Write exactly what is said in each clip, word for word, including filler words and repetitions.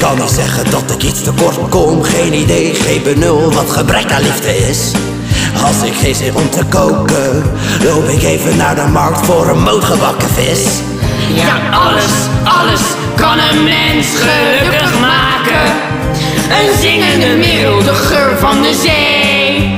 kan niet zeggen dat ik iets tekort kom. Geen idee, geen benul wat gebrek aan liefde is. Als ik geen zin om te koken, loop ik even naar de markt voor een mootgebakken vis. Ja, alles, alles kan een mens gelukkig maken. Een zingende merel, de geur van de zee.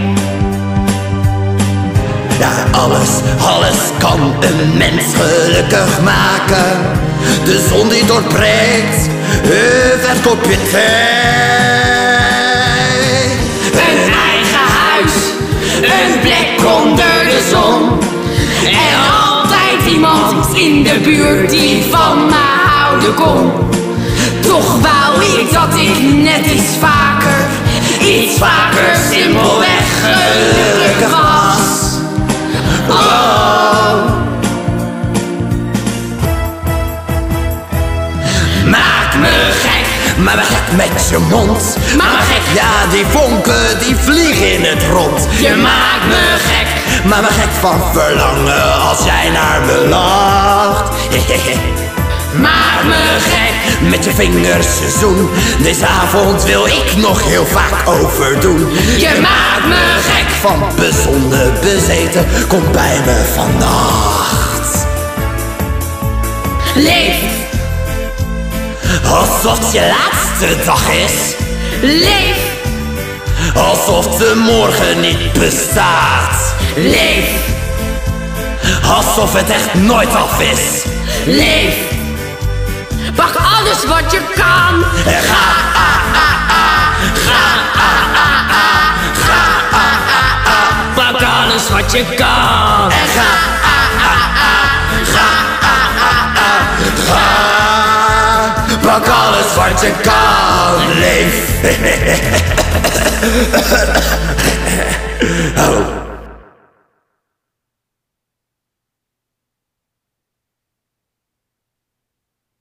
Ja, alles, alles kan een mens gelukkig maken. De zon die doorbreekt, een vers kopje thee. Een eigen huis, een plek onder de zon. En altijd iemand in de buurt die van me houden kon. Toch wou ik dat ik net iets vaker, iets vaker simpelweg gelukkig was. Oh. Maak me gek, maar me gek met je mond. Maak me gek. Ja, die vonken die vliegen in het rond. Je maakt me gek, maar me gek van verlangen als jij naar me lacht. maak me gek. Met je vingers je zoen. Deze avond wil ik nog heel vaak overdoen. Je maakt me gek. Van bezonnen bezeten, kom bij me vannacht. Leef, Alsof het je laatste dag is. leef, Alsof de morgen niet bestaat. leef, Alsof het echt nooit af is. leef. Pak alles wat je kan. En ga, ah, ah, ah, ga, ah, ah, ah, ga, ah, ah, ah. Pak alles wat je kan. En ga, ah, ah, ah, ga, ah, ah, ah, ga. Pak alles wat je kan, leef. Oh.